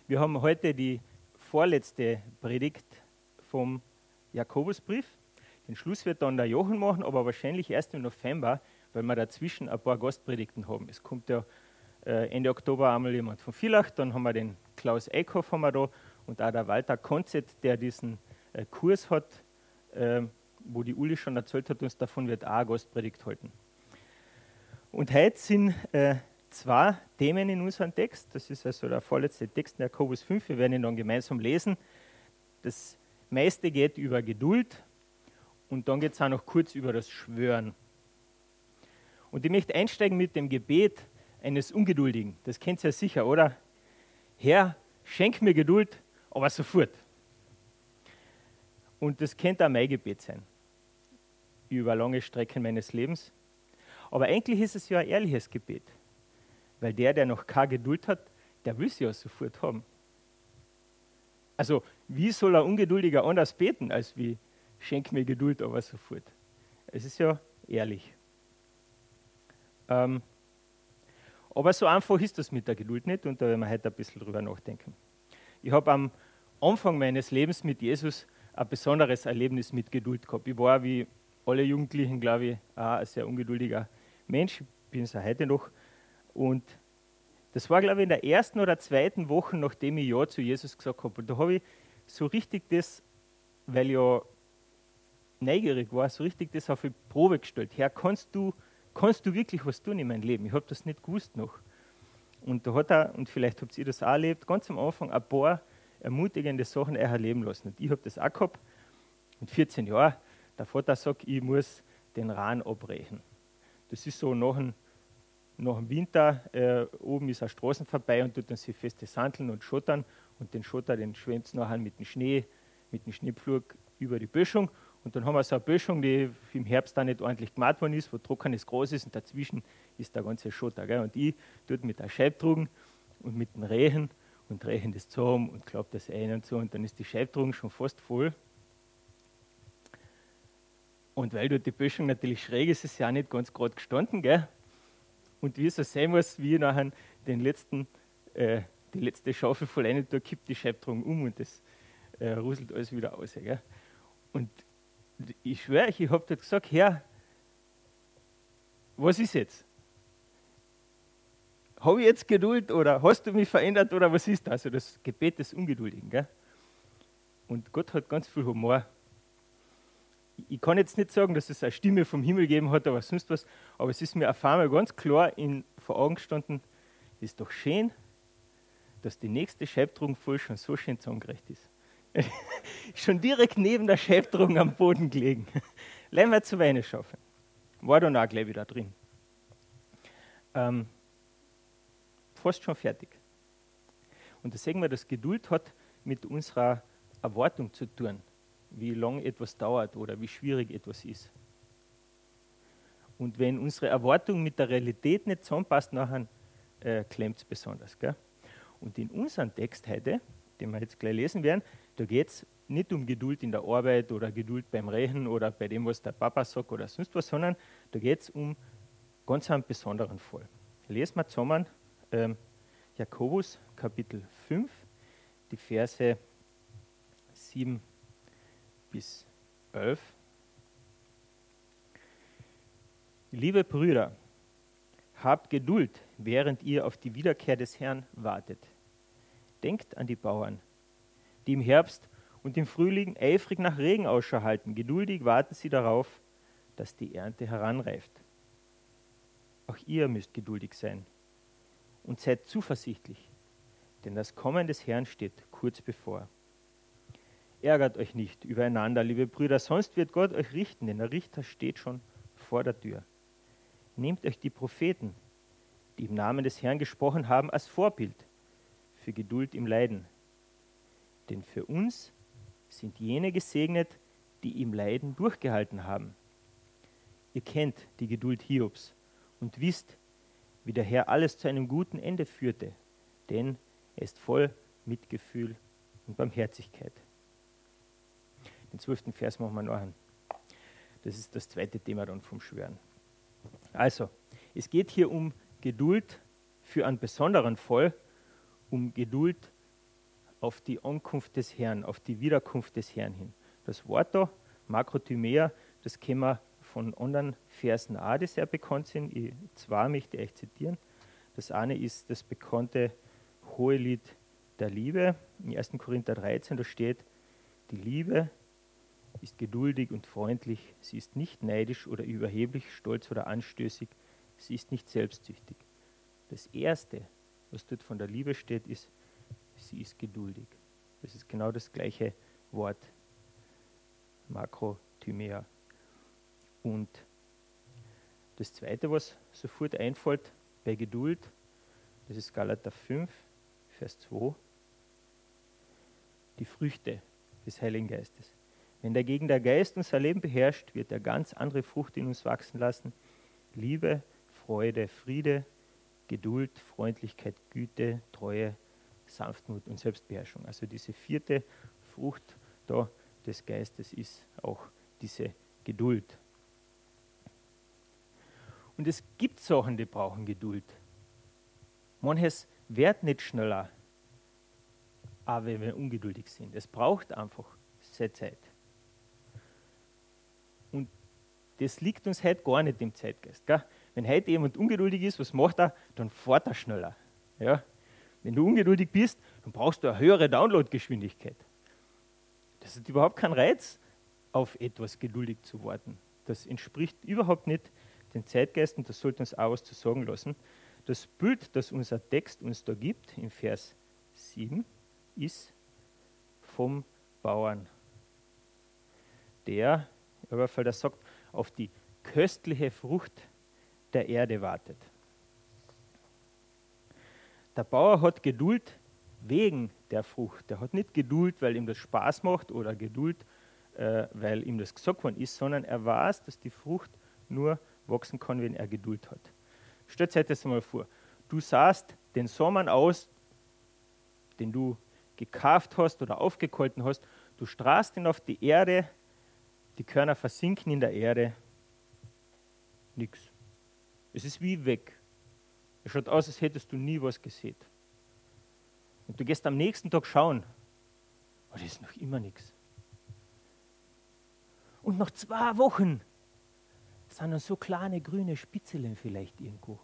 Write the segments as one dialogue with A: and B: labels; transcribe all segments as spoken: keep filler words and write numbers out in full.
A: Wir haben heute die vorletzte Predigt vom Jakobusbrief. Den Schluss wird dann der Jochen machen, aber wahrscheinlich erst im November, weil wir dazwischen ein paar Gastpredigten haben. Es kommt ja äh, Ende Oktober einmal jemand von Villach, dann haben wir den Klaus Eickhoff haben wir da und auch der Walter Konzett, der diesen äh, Kurs hat, äh, wo die Uli schon erzählt hat, uns davon wird auch eine Gastpredigt halten. Und heute sind äh, zwei Themen in unserem Text. Das ist also der vorletzte Text in Jakobus fünf. Wir werden ihn dann gemeinsam lesen. Das meiste geht über Geduld und dann geht es auch noch kurz über das Schwören. Und ich möchte einsteigen mit dem Gebet eines Ungeduldigen. Das kennt ihr ja sicher, oder? Herr, schenk mir Geduld, aber sofort. Und das könnte auch mein Gebet sein, über lange Strecken meines Lebens. Aber eigentlich ist es ja ein ehrliches Gebet, weil der, der noch keine Geduld hat, der will sie ja sofort haben. Also, wie soll ein Ungeduldiger anders beten, als wie, schenk mir Geduld, aber sofort? Es ist ja ehrlich. Ähm, aber so einfach ist das mit der Geduld nicht und da werden wir heute ein bisschen drüber nachdenken. Ich habe am Anfang meines Lebens mit Jesus ein besonderes Erlebnis mit Geduld gehabt. Ich war, wie alle Jugendlichen, glaube ich, auch ein sehr ungeduldiger Mensch. Ich bin es auch heute noch. Und das war, glaube ich, in der ersten oder zweiten Woche, nachdem ich Ja zu Jesus gesagt habe. Und da habe ich so richtig das, weil ich ja neugierig war, so richtig das auf die Probe gestellt. Herr, kannst du, kannst du wirklich was tun in meinem Leben? Ich habe das nicht gewusst noch. Und da hat er, und vielleicht habt ihr das auch erlebt, ganz am Anfang ein paar ermutigende Sachen erleben lassen. Und ich habe das auch gehabt. Mit vierzehn Jahren, der Vater sagt, ich muss den Rahn abbrechen. Das ist so nach dem, nach dem Winter, äh, oben ist eine Straße vorbei und tut dann sie feste Sandeln und schottern. Und den Schotter, den schwemmt es nachher mit dem Schnee, mit dem Schneepflug über die Böschung. Und dann haben wir so eine Böschung, die im Herbst dann nicht ordentlich gemacht worden ist, wo trockenes Gras ist und dazwischen ist der ganze Schotter. Gell? Und ich tue mit der Scheibtrugen und mit dem Rehen und rechne das zusammen und klappe das ein und so. Und dann ist die Scheibtrugung schon fast voll. Und weil dort die Böschung natürlich schräg ist, ist sie auch nicht ganz gerade gestanden. Gell? Und wie es so sein muss, wie ich nachher den letzten, äh, die letzte Schaufel voll rein tue, kippt die Scheibtrugung um und das äh, ruselt alles wieder aus. Gell? Und ich schwöre euch, ich habe dort gesagt, Herr, was ist jetzt? Habe ich jetzt Geduld oder hast du mich verändert oder was ist das? Also das Gebet des Ungeduldigen. Gell? Und Gott hat ganz viel Humor. Ich kann jetzt nicht sagen, dass es eine Stimme vom Himmel gegeben hat oder sonst was, aber es ist mir auf einmal ganz klar in, vor Augen gestanden, es ist doch schön, dass die nächste Scheibtrugung voll schon so schön zusammengerecht ist. Schon direkt neben der Scheibtrugung am Boden gelegen. Lassen wir zu Weine schaffen. War dann auch gleich wieder drin. Ähm, fast schon fertig. Und da sehen wir, dass Geduld hat mit unserer Erwartung zu tun, wie lange etwas dauert oder wie schwierig etwas ist. Und wenn unsere Erwartung mit der Realität nicht zusammenpasst, nachher äh, klemmt es besonders. Gell? Und in unserem Text heute, den wir jetzt gleich lesen werden, da geht es nicht um Geduld in der Arbeit oder Geduld beim Rechnen oder bei dem, was der Papa sagt oder sonst was, sondern da geht es um ganz einen besonderen Fall. Lesen wir zusammen ähm, Jakobus Kapitel fünf, die Verse sieben bis elf. Liebe Brüder, habt Geduld, während ihr auf die Wiederkehr des Herrn wartet. Denkt an die Bauern, die im Herbst und im Frühling eifrig nach Regen Ausschau halten. Geduldig warten sie darauf, dass die Ernte heranreift. Auch ihr müsst geduldig sein und seid zuversichtlich, denn das Kommen des Herrn steht kurz bevor. Ärgert euch nicht übereinander, liebe Brüder, sonst wird Gott euch richten, denn der Richter steht schon vor der Tür. Nehmt euch die Propheten, die im Namen des Herrn gesprochen haben, als Vorbild für Geduld im Leiden. Denn für uns sind jene gesegnet, die im Leiden durchgehalten haben. Ihr kennt die Geduld Hiobs und wisst, wie der Herr alles zu einem guten Ende führte, denn er ist voll Mitgefühl und Barmherzigkeit. Den zwölften Vers machen wir nachher. Das ist das zweite Thema dann vom Schwören. Also, es geht hier um Geduld für einen besonderen Fall, um Geduld auf die Ankunft des Herrn, auf die Wiederkunft des Herrn hin. Das Wort da, Makrotymia, das kennen wir von anderen Versen auch, die sehr bekannt sind. Ich, zwei möchte ich euch zitieren. Das eine ist das bekannte Hohelied der Liebe. In ersten Korinther dreizehn, da steht, die Liebe ist geduldig und freundlich, sie ist nicht neidisch oder überheblich, stolz oder anstößig, sie ist nicht selbstsüchtig. Das Erste, was dort von der Liebe steht, ist, sie ist geduldig. Das ist genau das gleiche Wort, Makrotymia. Und das Zweite, was sofort einfällt bei Geduld, das ist Galater fünf, Vers zwei, die Früchte des Heiligen Geistes. Wenn dagegen der Geist unser Leben beherrscht, wird er ganz andere Frucht in uns wachsen lassen. Liebe, Freude, Friede, Geduld, Freundlichkeit, Güte, Treue, Sanftmut und Selbstbeherrschung. Also diese vierte Frucht da des Geistes ist auch diese Geduld. Und es gibt Sachen, die brauchen Geduld. Manches wird nicht schneller, aber wenn wir ungeduldig sind. Es braucht einfach seine Zeit. Und das liegt uns heute gar nicht im Zeitgeist. Gell? Wenn heute jemand ungeduldig ist, was macht er? Dann fährt er schneller. Ja? Wenn du ungeduldig bist, dann brauchst du eine höhere Downloadgeschwindigkeit. Das ist überhaupt kein Reiz, auf etwas geduldig zu warten. Das entspricht überhaupt nicht den Zeitgeist und das sollte uns auch was zu sagen lassen. Das Bild, das unser Text uns da gibt, im Vers sieben, ist vom Bauern, der, weil das sagt, auf die köstliche Frucht der Erde wartet. Der Bauer hat Geduld wegen der Frucht. Der hat nicht Geduld, weil ihm das Spaß macht oder Geduld, äh, weil ihm das gesagt worden ist, sondern er weiß, dass die Frucht nur wachsen kann, wenn er Geduld hat. Stellt euch das einmal vor. Du sahst den Samen aus, den du gekauft hast oder aufgekolten hast. Du strahlst ihn auf die Erde, die Körner versinken in der Erde. Nix. Es ist wie weg. Es schaut aus, als hättest du nie was gesehen. Und du gehst am nächsten Tag schauen, aber das ist noch immer nichts. Und nach zwei Wochen sind dann so kleine grüne Spitzeln vielleicht irgendwo.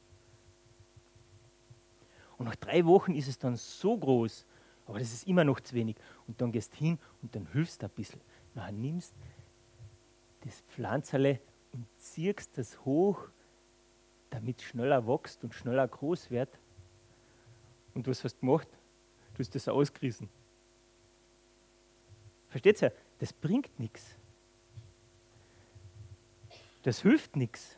A: Und nach drei Wochen ist es dann so groß, aber das ist immer noch zu wenig. Und dann gehst du hin und dann hilfst du ein bisschen. Dann nimmst das Pflanzerle und ziehst das hoch, damit es schneller wächst und schneller groß wird. Und was hast du gemacht? Du hast das ausgerissen. Versteht ihr? Das bringt nichts. Das hilft nichts.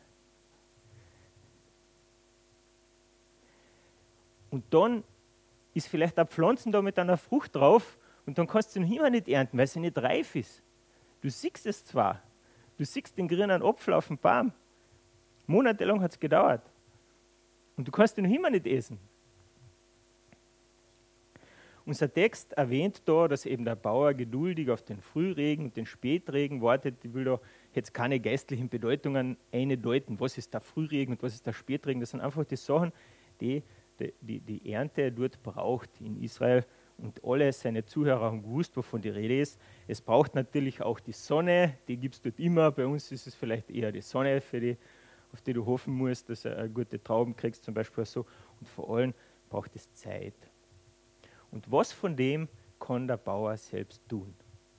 A: Und dann ist vielleicht eine Pflanze da mit einer Frucht drauf und dann kannst du noch immer nicht ernten, weil sie nicht reif ist. Du siehst es zwar, du siehst den grünen Apfel auf dem Baum. Monatelang hat es gedauert. Und du kannst ihn noch immer nicht essen. Unser Text erwähnt da, dass eben der Bauer geduldig auf den Frühregen und den Spätregen wartet. Ich will da jetzt keine geistlichen Bedeutungen eindeuten. Was ist der Frühregen und was ist der Spätregen? Das sind einfach die Sachen, die die, die, die Ernte dort braucht in Israel. Und alle seine Zuhörer haben gewusst, wovon die Rede ist. Es braucht natürlich auch die Sonne, die gibt es dort immer. Bei uns ist es vielleicht eher die Sonne, für die, auf die du hoffen musst, dass du gute Trauben kriegst, zum Beispiel so. Und vor allem braucht es Zeit. Und was von dem kann der Bauer selbst tun?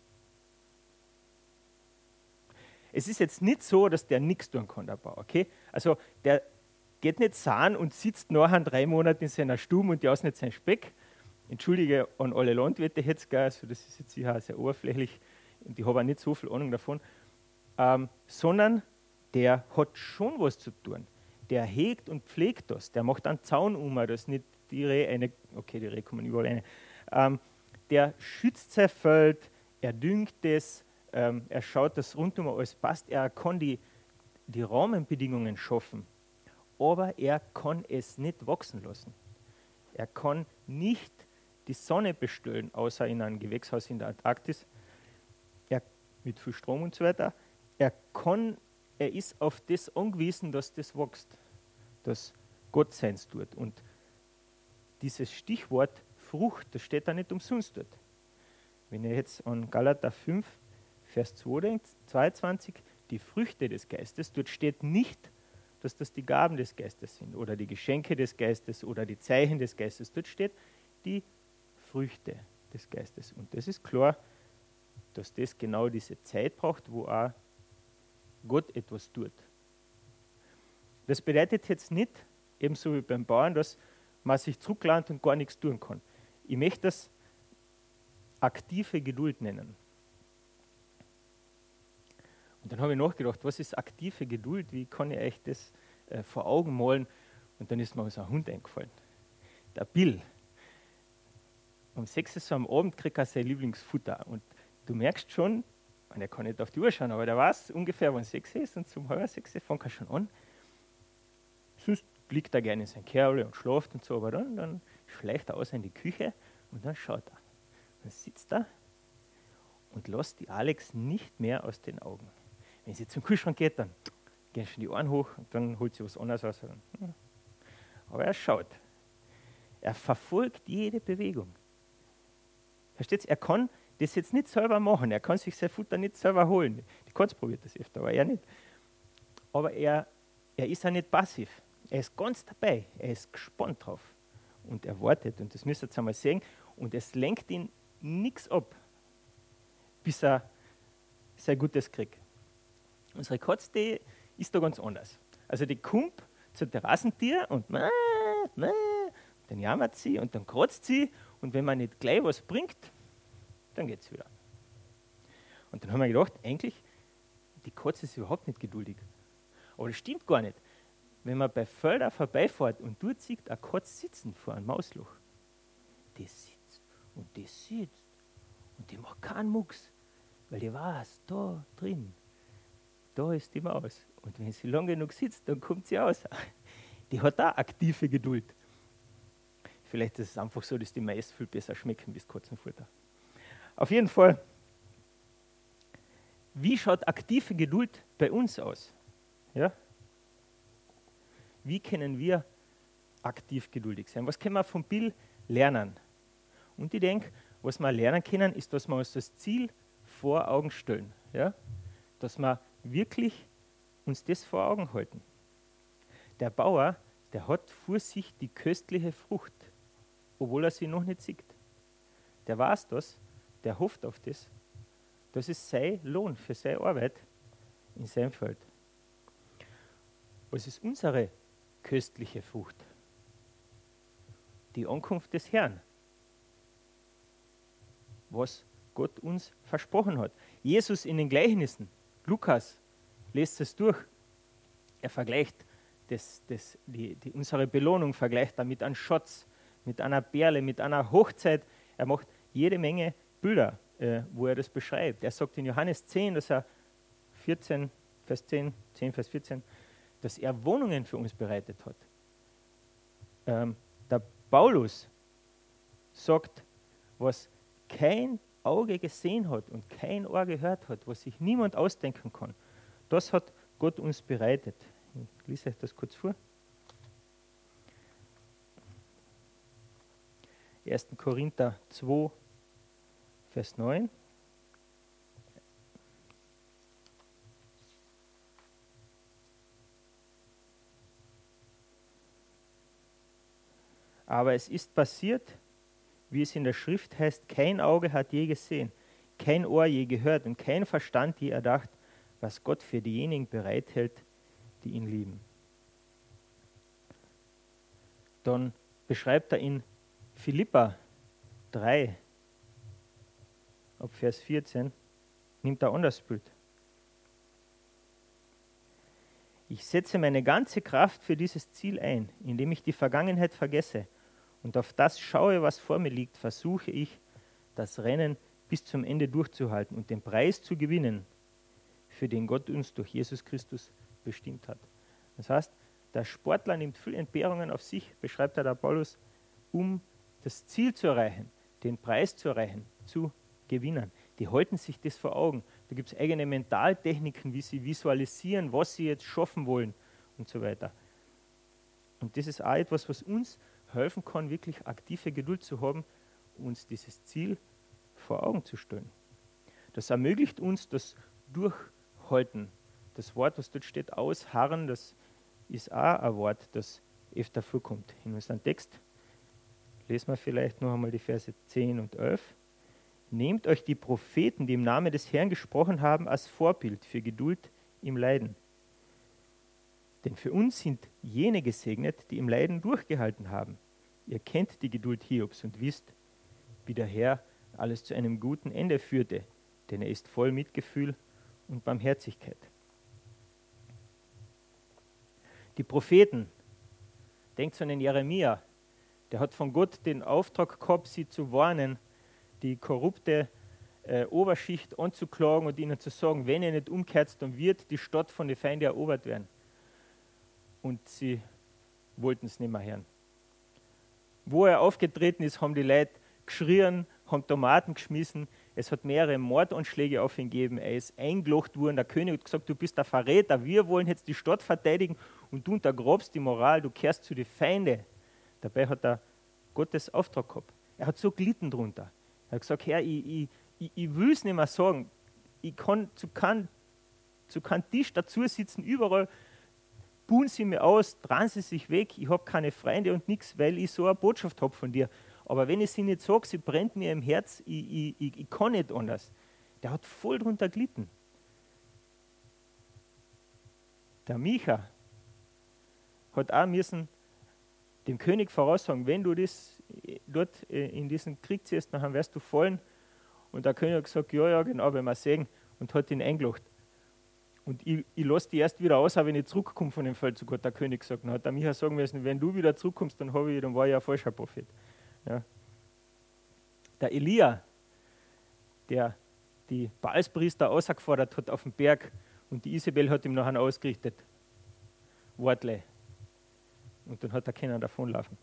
A: Es ist jetzt nicht so, dass der nichts tun kann, der Bauer. Okay? Also der geht nicht sahen und sitzt nachher drei Monate in seiner Stube und jaust nicht seinen Speck. Entschuldige an alle Landwirte jetzt, gell, also das ist jetzt sicher sehr oberflächlich und ich habe auch nicht so viel Ahnung davon, ähm, sondern der hat schon was zu tun. Der hegt und pflegt das, der macht einen Zaun um, dass nicht die Rehe, eine, okay, die Rehe kommen überall rein, ähm, der schützt sein Feld, er düngt es, ähm, er schaut, dass rundum alles passt, er kann die, die Rahmenbedingungen schaffen, aber er kann es nicht wachsen lassen. Er kann nicht die Sonne bestellen, außer in einem Gewächshaus in der Antarktis, er, mit viel Strom und so weiter. Er, kann, er ist auf das angewiesen, dass das wächst, dass Gott seins tut. Und dieses Stichwort Frucht, das steht da nicht umsonst dort. Wenn ihr jetzt an Galater fünf, Vers zwei denkt, zweiundzwanzig, die Früchte des Geistes, dort steht nicht, dass das die Gaben des Geistes sind oder die Geschenke des Geistes oder die Zeichen des Geistes. Dort steht die Früchte des Geistes. Und das ist klar, dass das genau diese Zeit braucht, wo auch Gott etwas tut. Das bedeutet jetzt nicht, ebenso wie beim Bauern, dass man sich zurücklehnt und gar nichts tun kann. Ich möchte das aktive Geduld nennen. Und dann habe ich nachgedacht, was ist aktive Geduld? Wie kann ich euch das äh, vor Augen malen? Und dann ist mir so ein Hund eingefallen. Der Bill. Um sechs Uhr so am Abend kriegt er sein Lieblingsfutter. Und du merkst schon, und er kann nicht auf die Uhr schauen, aber der weiß ungefähr, wann sechs ist. Und zum halb sechs fängt er schon an. Sonst liegt er gerne in sein Kerl und schläft und so. Aber dann, dann schleicht er aus in die Küche und dann schaut er. Dann sitzt er und lässt die Alex nicht mehr aus den Augen. Wenn sie zum Kühlschrank geht, dann gehen schon die Ohren hoch und dann holt sie was anderes aus. Aber er schaut. Er verfolgt jede Bewegung. Versteht ihr? Er kann das jetzt nicht selber machen. Er kann sich sein Futter nicht selber holen. Die Katze probiert das öfter, aber er nicht. Aber er, er ist auch nicht passiv. Er ist ganz dabei. Er ist gespannt drauf. Und er wartet. Und das müsst ihr jetzt einmal sehen. Und es lenkt ihn nichts ab, bis er sein Gutes kriegt. Unsere Katze, die ist da ganz anders. Also die kommt zur Terrassentier und mäh, mäh, dann jammert sie und dann kratzt sie und wenn man nicht gleich was bringt, dann geht es wieder. Und dann haben wir gedacht, eigentlich, die Katze ist überhaupt nicht geduldig. Aber das stimmt gar nicht. Wenn man bei Feldern vorbeifährt und dort sieht eine Katze sitzen vor einem Mausloch, die sitzt und die sitzt und die macht keinen Mucks, weil die weiß, da drin, da ist die Maus. Und wenn sie lang genug sitzt, dann kommt sie raus. Die hat auch aktive Geduld. Vielleicht ist es einfach so, dass die Mais viel besser schmecken wie das Katzenfutter. Auf jeden Fall, wie schaut aktive Geduld bei uns aus? Ja? Wie können wir aktiv geduldig sein? Was können wir von Bill lernen? Und ich denke, was wir lernen können, ist, dass wir uns das Ziel vor Augen stellen. Ja? Dass wir wirklich uns das vor Augen halten. Der Bauer, der hat vor sich die köstliche Frucht, obwohl er sie noch nicht sieht. Der weiß das, der hofft auf das. Das ist sein Lohn für seine Arbeit in seinem Feld. Was ist unsere köstliche Frucht? Die Ankunft des Herrn. Was Gott uns versprochen hat. Jesus in den Gleichnissen, Lukas, lest es durch. Er vergleicht das, das, die, die, unsere Belohnung, vergleicht er mit einem Schatz, mit einer Perle, mit einer Hochzeit. Er macht jede Menge Bilder, äh, wo er das beschreibt. Er sagt in Johannes zehn, dass er vierzehn, Vers zehn, zehn, Vers vierzehn, dass er Wohnungen für uns bereitet hat. Ähm, der Paulus sagt, was kein Auge gesehen hat und kein Ohr gehört hat, was sich niemand ausdenken kann, das hat Gott uns bereitet. Ich lese euch das kurz vor. erster Korinther zwei, Vers neun. Aber es ist passiert, wie es in der Schrift heißt, kein Auge hat je gesehen, kein Ohr je gehört und kein Verstand je erdacht, was Gott für diejenigen bereithält, die ihn lieben. Dann beschreibt er in Philipper drei, ab Vers vierzehn, nimmt er ein anderes Bild. Ich setze meine ganze Kraft für dieses Ziel ein, indem ich die Vergangenheit vergesse und auf das schaue, was vor mir liegt, versuche ich, das Rennen bis zum Ende durchzuhalten und den Preis zu gewinnen, für den Gott uns durch Jesus Christus bestimmt hat. Das heißt, der Sportler nimmt viele Entbehrungen auf sich, beschreibt er der Paulus, um das Ziel zu erreichen, den Preis zu erreichen, zu gewinnen. Die halten sich das vor Augen. Da gibt es eigene Mentaltechniken, wie sie visualisieren, was sie jetzt schaffen wollen und so weiter. Und das ist auch etwas, was uns helfen kann, wirklich aktive Geduld zu haben, uns dieses Ziel vor Augen zu stellen. Das ermöglicht uns das Durchhalten. Das Wort, was dort steht, ausharren, das ist auch ein Wort, das öfter vorkommt. In unserem Text lesen wir vielleicht noch einmal die Verse zehn und elf. Nehmt euch die Propheten, die im Namen des Herrn gesprochen haben, als Vorbild für Geduld im Leiden. Denn für uns sind jene gesegnet, die im Leiden durchgehalten haben. Ihr kennt die Geduld Hiobs und wisst, wie der Herr alles zu einem guten Ende führte, denn er ist voll Mitgefühl und Barmherzigkeit. Die Propheten, denkt an den Jeremia, der hat von Gott den Auftrag gehabt, sie zu warnen, die korrupte äh, Oberschicht anzuklagen und ihnen zu sagen, wenn ihr nicht umkehrt, dann wird die Stadt von den Feinden erobert werden. Und sie wollten es nicht mehr hören. Wo er aufgetreten ist, haben die Leute geschrien, haben Tomaten geschmissen. Es hat mehrere Mordanschläge auf ihn gegeben. Er ist eingelocht worden. Der König hat gesagt, du bist der Verräter. Wir wollen jetzt die Stadt verteidigen und du untergrabst die Moral. Du kehrst zu den Feinden. Dabei hat er Gottes Auftrag gehabt. Er hat so gelitten drunter. Er hat gesagt, Herr, ich, ich, ich, ich will es nicht mehr sagen. Ich kann zu keinem zu kein Tisch dazu sitzen, überall buhen sie mir aus, dran sie sich weg. Ich habe keine Freunde und nichts, weil ich so eine Botschaft habe von dir. Aber wenn ich sie nicht sage, sie brennt mir im Herz, ich, ich, ich, ich kann nicht anders. Der hat voll drunter gelitten. Der Micha hat auch müssen dem König voraussagen, wenn du das dort in diesen Krieg ziehst, dann wirst du fallen. Und der König hat gesagt, ja, ja, genau, wenn wir sehen, und hat ihn eingelacht. Und ich, ich lasse die erst wieder aus, wenn ich zurückkomme von dem Feldzug, hat der König gesagt. Dann hat der Micha sagen müssen, wenn du wieder zurückkommst, dann, habe ich, dann war ich ein falscher Prophet. Ja. Der Elia, der die Baalspriester ausgefordert hat auf dem Berg, und die Isabel hat ihm nachher ausgerichtet. Wortle. Und dann hat er können davonlaufen.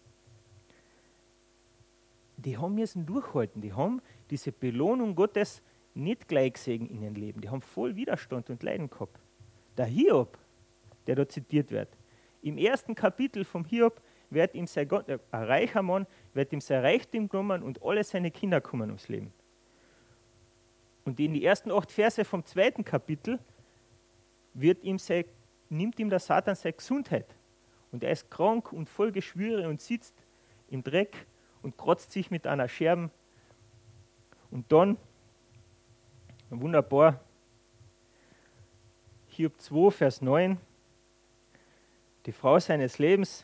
A: Die haben müssen durchhalten, die haben diese Belohnung Gottes nicht gleich gesehen in ihrem Leben. Die haben voll Widerstand und Leiden gehabt. Der Hiob, der da zitiert wird, im ersten Kapitel vom Hiob wird ihm sein Gott, ein reicher Mann, wird ihm sein Reichtum genommen und alle seine Kinder kommen ums Leben. Und in die ersten acht Verse vom zweiten Kapitel wird ihm sein, nimmt ihm der Satan seine Gesundheit. Und er ist krank und voll Geschwüre und sitzt im Dreck und kratzt sich mit einer Scherben. Und dann, wunderbar, Hiob zwei, Vers neun, die Frau seines Lebens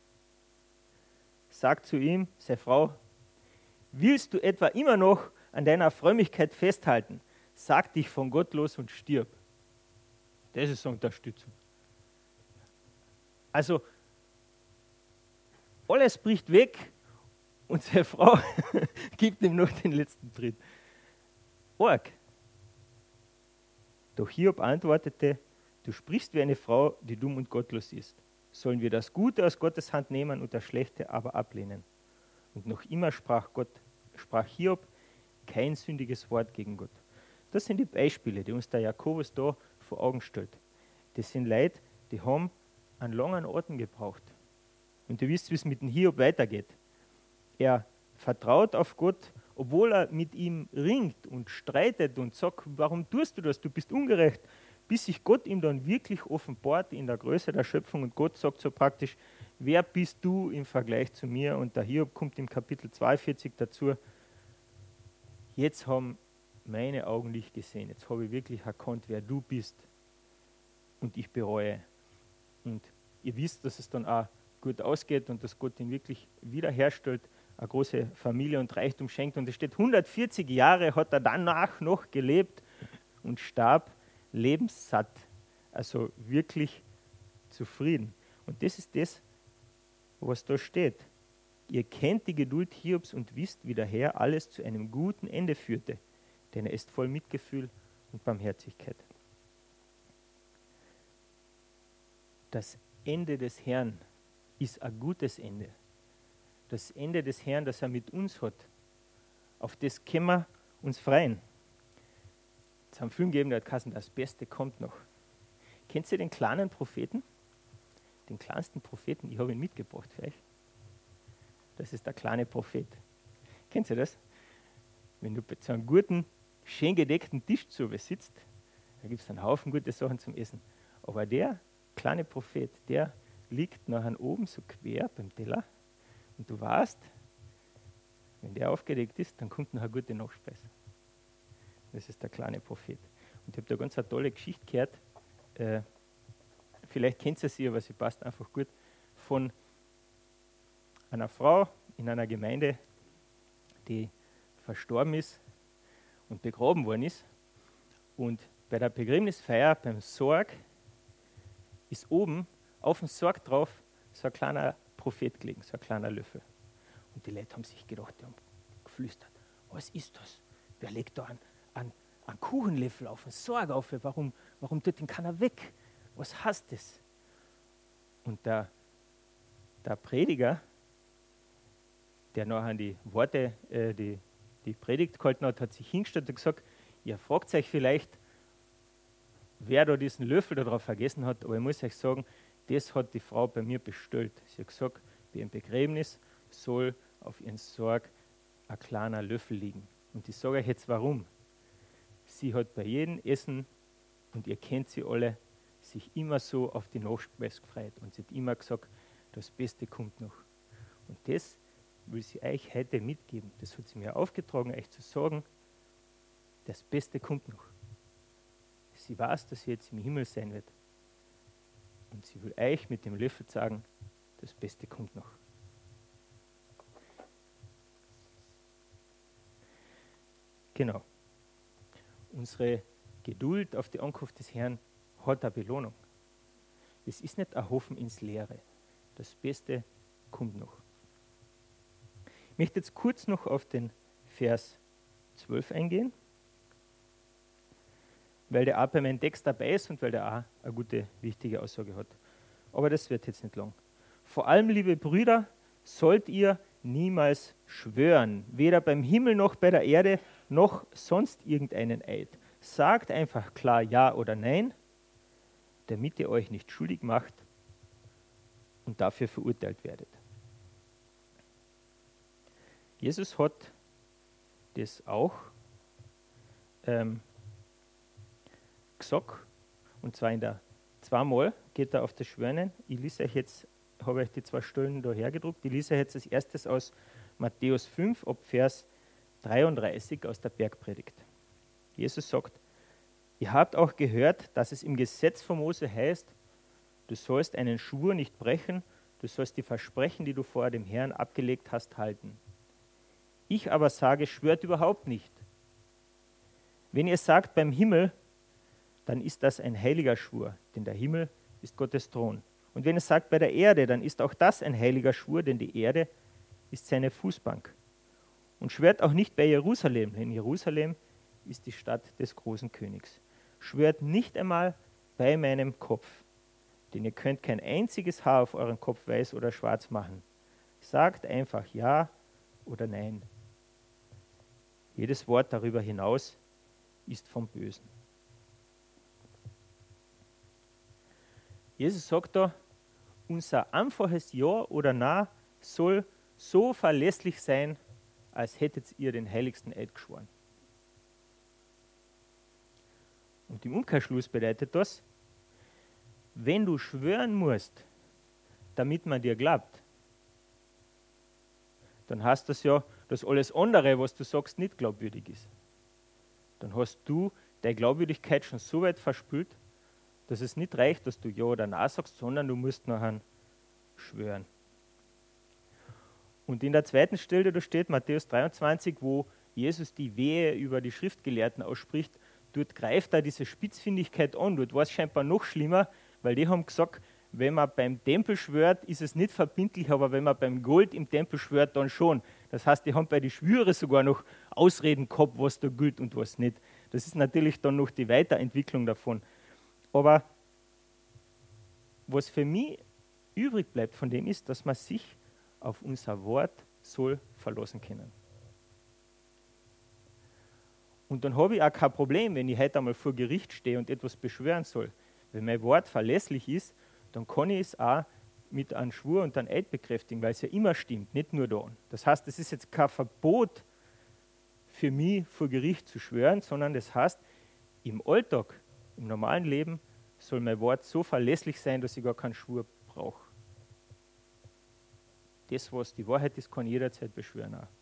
A: sagt zu ihm, seine Frau, willst du etwa immer noch an deiner Frömmigkeit festhalten? Sag dich von Gott los und stirb. Das ist Unterstützung. Also, alles bricht weg und seine Frau gibt ihm noch den letzten Tritt. Org. Doch Hiob antwortete, du sprichst wie eine Frau, die dumm und gottlos ist. Sollen wir das Gute aus Gottes Hand nehmen und das Schlechte aber ablehnen? Und noch immer sprach Gott, sprach Hiob kein sündiges Wort gegen Gott. Das sind die Beispiele, die uns der Jakobus da vor Augen stellt. Das sind Leute, die haben einen langen Atem gebraucht. Und ihr wisst, wie es mit dem Hiob weitergeht. Er vertraut auf Gott, obwohl er mit ihm ringt und streitet und sagt, warum tust du das, du bist ungerecht, bis sich Gott ihm dann wirklich offenbart in der Größe der Schöpfung und Gott sagt so praktisch, wer bist du im Vergleich zu mir? Und der Hiob kommt im Kapitel zweiundvierzig dazu, jetzt haben meine Augen dich gesehen, jetzt habe ich wirklich erkannt, wer du bist und ich bereue. Und ihr wisst, dass es dann auch gut ausgeht und dass Gott ihn wirklich wiederherstellt, eine große Familie und Reichtum schenkt. Und es steht, hundertvierzig Jahre hat er danach noch gelebt und starb lebenssatt, also wirklich zufrieden. Und das ist das, was da steht. Ihr kennt die Geduld Hiobs und wisst, wie der Herr alles zu einem guten Ende führte, denn er ist voll Mitgefühl und Barmherzigkeit. Das Ende des Herrn ist ein gutes Ende. Das Ende des Herrn, das er mit uns hat, auf das können wir uns freuen. Es haben Film gegeben, der hat geheißen, das Beste kommt noch. Kennt ihr den kleinen Propheten? Den kleinsten Propheten? Ich habe ihn mitgebracht für euch. Das ist der kleine Prophet. Kennt ihr das? Wenn du zu einem guten, schön gedeckten Tisch zu sitzt, da gibt es einen Haufen gute Sachen zum Essen. Aber der kleine Prophet, der liegt nachher oben so quer beim Teller und du weißt, wenn der aufgedeckt ist, dann kommt noch eine gute Nachspeise. Das ist der kleine Prophet. Und ich habe da ganz eine tolle Geschichte gehört, äh, vielleicht kennt ihr sie, aber sie passt einfach gut, von einer Frau in einer Gemeinde, die verstorben ist und begraben worden ist. Und bei der Begräbnisfeier, beim Sarg, ist oben auf dem Sarg drauf so ein kleiner Prophet gelegen, so ein kleiner Löffel. Und die Leute haben sich gedacht, die haben geflüstert, was ist das? Wer legt da einen, einen, einen Kuchenlöffel auf den Sarg auf? Warum, warum tut den keiner weg? Was heißt das? Und der, der Prediger, der nachher die Worte, äh, die, die Predigt gehalten hat, hat sich hingestellt und gesagt, ihr fragt euch vielleicht, wer da diesen Löffel da drauf vergessen hat, aber ich muss euch sagen, das hat die Frau bei mir bestellt. Sie hat gesagt, bei ihrem Begräbnis soll auf ihren Sarg ein kleiner Löffel liegen. Und ich sage euch jetzt warum. Sie hat bei jedem Essen, und ihr kennt sie alle, sich immer so auf die Nachspeise gefreut. Und sie hat immer gesagt, das Beste kommt noch. Und das will sie euch heute mitgeben. Das hat sie mir aufgetragen, euch zu sagen, das Beste kommt noch. Sie weiß, dass sie jetzt im Himmel sein wird. Und sie will euch mit dem Löffel sagen, das Beste kommt noch. Genau. Unsere Geduld auf die Ankunft des Herrn hat eine Belohnung. Es ist nicht ein Hoffen ins Leere. Das Beste kommt noch. Ich möchte jetzt kurz noch auf den Vers zwölf eingehen, weil der auch bei meinem Text dabei ist und weil der auch eine gute, wichtige Aussage hat. Aber das wird jetzt nicht lang. Vor allem, liebe Brüder, sollt ihr niemals schwören, weder beim Himmel noch bei der Erde, noch sonst irgendeinen Eid. Sagt einfach klar Ja oder Nein, damit ihr euch nicht schuldig macht und dafür verurteilt werdet. Jesus hat das auch ähm, gesagt, und zwar in der zweimal geht er auf das Schwören. Ich lese euch jetzt, habe euch die zwei Stellen da hergedruckt, ich lese euch jetzt als erstes aus Matthäus fünf, ab Vers dreiunddreißig aus der Bergpredigt. Jesus sagt, ihr habt auch gehört, dass es im Gesetz von Mose heißt, du sollst einen Schwur nicht brechen, du sollst die Versprechen, die du vor dem Herrn abgelegt hast, halten. Ich aber sage, schwört überhaupt nicht. Wenn ihr sagt beim Himmel, dann ist das ein heiliger Schwur, denn der Himmel ist Gottes Thron. Und wenn ihr sagt bei der Erde, dann ist auch das ein heiliger Schwur, denn die Erde ist seine Fußbank. Und schwört auch nicht bei Jerusalem, denn Jerusalem ist die Stadt des großen Königs. Schwört nicht einmal bei meinem Kopf, denn ihr könnt kein einziges Haar auf euren Kopf weiß oder schwarz machen. Sagt einfach Ja oder Nein. Jedes Wort darüber hinaus ist vom Bösen. Jesus sagt da, unser einfaches Ja oder Nein soll so verlässlich sein, als hättet ihr den heiligsten Eid geschworen. Und im Umkehrschluss bedeutet das, wenn du schwören musst, damit man dir glaubt, dann heißt das ja, dass alles andere, was du sagst, nicht glaubwürdig ist. Dann hast du deine Glaubwürdigkeit schon so weit verspült, dass es nicht reicht, dass du Ja oder Nein sagst, sondern du musst nachher schwören. Und in der zweiten Stelle, da steht Matthäus dreiundzwanzig, wo Jesus die Wehe über die Schriftgelehrten ausspricht, dort greift er diese Spitzfindigkeit an. Dort war es scheinbar noch schlimmer, weil die haben gesagt, wenn man beim Tempel schwört, ist es nicht verbindlich, aber wenn man beim Gold im Tempel schwört, dann schon. Das heißt, die haben bei den Schwüre sogar noch Ausreden gehabt, was da gilt und was nicht. Das ist natürlich dann noch die Weiterentwicklung davon. Aber was für mich übrig bleibt von dem ist, dass man sich auf unser Wort soll verlassen können. Und dann habe ich auch kein Problem, wenn ich heute einmal vor Gericht stehe und etwas beschwören soll. Wenn mein Wort verlässlich ist, dann kann ich es auch mit einem Schwur und einem Eid bekräftigen, weil es ja immer stimmt, nicht nur da. Das heißt, es ist jetzt kein Verbot für mich vor Gericht zu schwören, sondern das heißt, im Alltag, im normalen Leben soll mein Wort so verlässlich sein, dass ich gar keinen Schwur brauche. Das, was die Wahrheit ist, kann jederzeit beschwören auch.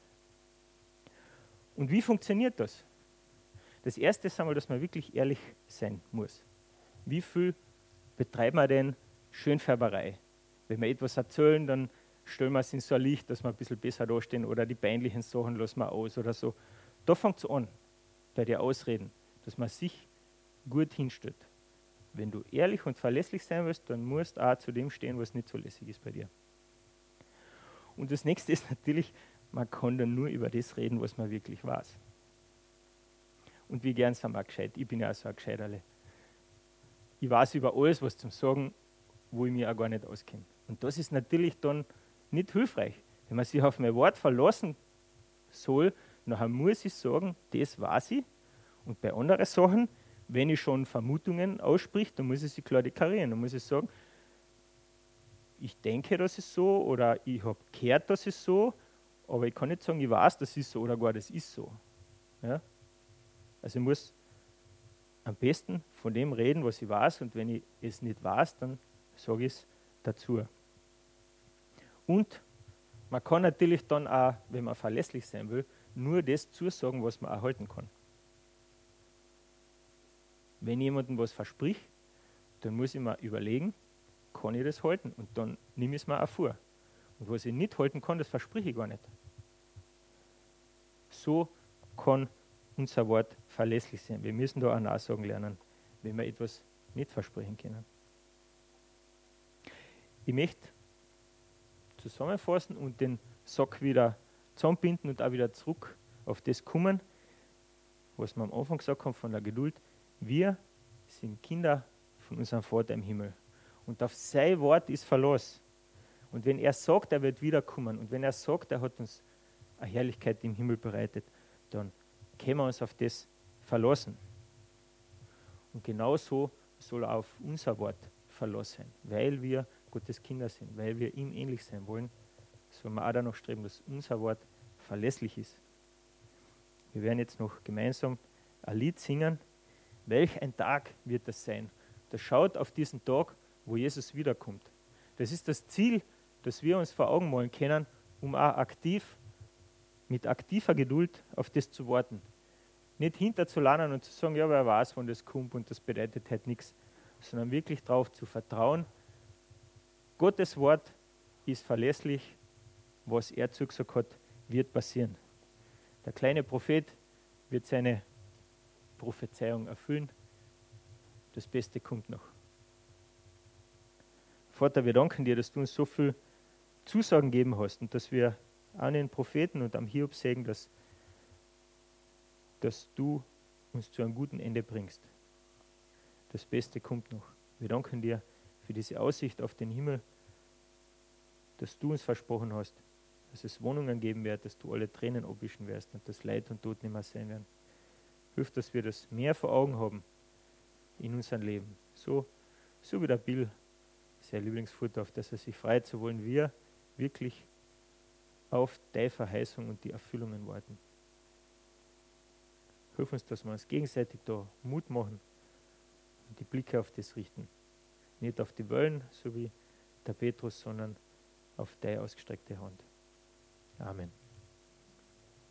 A: Und wie funktioniert das? Das Erste ist einmal, dass man wirklich ehrlich sein muss. Wie viel betreibt man denn Schönfärberei? Wenn wir etwas erzählen, dann stellen wir es in so ein Licht, dass wir ein bisschen besser dastehen oder die peinlichen Sachen lassen wir aus oder so. Da fängt es an, bei den Ausreden, dass man sich gut hinstellt. Wenn du ehrlich und verlässlich sein willst, dann musst du auch zu dem stehen, was nicht so lässig ist bei dir. Und das Nächste ist natürlich, man kann dann nur über das reden, was man wirklich weiß. Und wie gern sind wir gescheit. Ich bin ja auch so ein Gescheiterle. Ich weiß über alles, was zum Sagen, wo ich mich auch gar nicht auskenne. Und das ist natürlich dann nicht hilfreich. Wenn man sich auf mein Wort verlassen soll, nachher muss ich sagen, das weiß ich. Und bei anderen Sachen, wenn ich schon Vermutungen ausspricht, dann muss ich sie klar deklarieren. Dann muss ich sagen, ich denke, das ist so, oder ich habe gehört, das ist so, aber ich kann nicht sagen, ich weiß, das ist so, oder gar das ist so. Ja? Also ich muss am besten von dem reden, was ich weiß, und wenn ich es nicht weiß, dann sage ich es dazu. Und man kann natürlich dann auch, wenn man verlässlich sein will, nur das zusagen, was man erhalten kann. Wenn jemandem was verspricht, dann muss ich mir überlegen, kann ich das halten? Und dann nehme ich es mir auch vor. Und was ich nicht halten kann, das verspreche ich gar nicht. So kann unser Wort verlässlich sein. Wir müssen da auch nachsagen lernen, wenn wir etwas nicht versprechen können. Ich möchte zusammenfassen und den Sack wieder zusammenbinden und auch wieder zurück auf das kommen, was wir am Anfang gesagt haben von der Geduld. Wir sind Kinder von unserem Vater im Himmel. Und auf sein Wort ist Verlass. Und wenn er sagt, er wird wiederkommen, und wenn er sagt, er hat uns eine Herrlichkeit im Himmel bereitet, dann können wir uns auf das verlassen. Und genauso soll auf unser Wort Verlass sein, weil wir Gottes Kinder sind, weil wir ihm ähnlich sein wollen, sollen wir auch danach streben, dass unser Wort verlässlich ist. Wir werden jetzt noch gemeinsam ein Lied singen. Welch ein Tag wird das sein? Das schaut auf diesen Tag, wo Jesus wiederkommt. Das ist das Ziel, das wir uns vor Augen malen können, um auch aktiv, mit aktiver Geduld auf das zu warten. Nicht hinterzulernen und zu sagen, ja, wer weiß, wann das kommt und das bedeutet halt nichts, sondern wirklich darauf zu vertrauen, Gottes Wort ist verlässlich, was er zugesagt hat, wird passieren. Der kleine Prophet wird seine Prophezeiung erfüllen. Das Beste kommt noch. Vater, wir danken dir, dass du uns so viel Zusagen gegeben hast und dass wir an den Propheten und am Hiob sägen, dass, dass du uns zu einem guten Ende bringst. Das Beste kommt noch. Wir danken dir für diese Aussicht auf den Himmel, dass du uns versprochen hast, dass es Wohnungen geben wird, dass du alle Tränen abwischen wirst und dass Leid und Tod nicht mehr sein werden. Hilf, dass wir das mehr vor Augen haben in unserem Leben. So, so wie der Bill, sein Lieblingsfutter, auf das er sich freut, so wollen wir wirklich auf deine Verheißung und die Erfüllungen warten. Hilf uns, dass wir uns gegenseitig da Mut machen und die Blicke auf das richten. Nicht auf die Wellen, so wie der Petrus, sondern auf deine ausgestreckte Hand. Amen.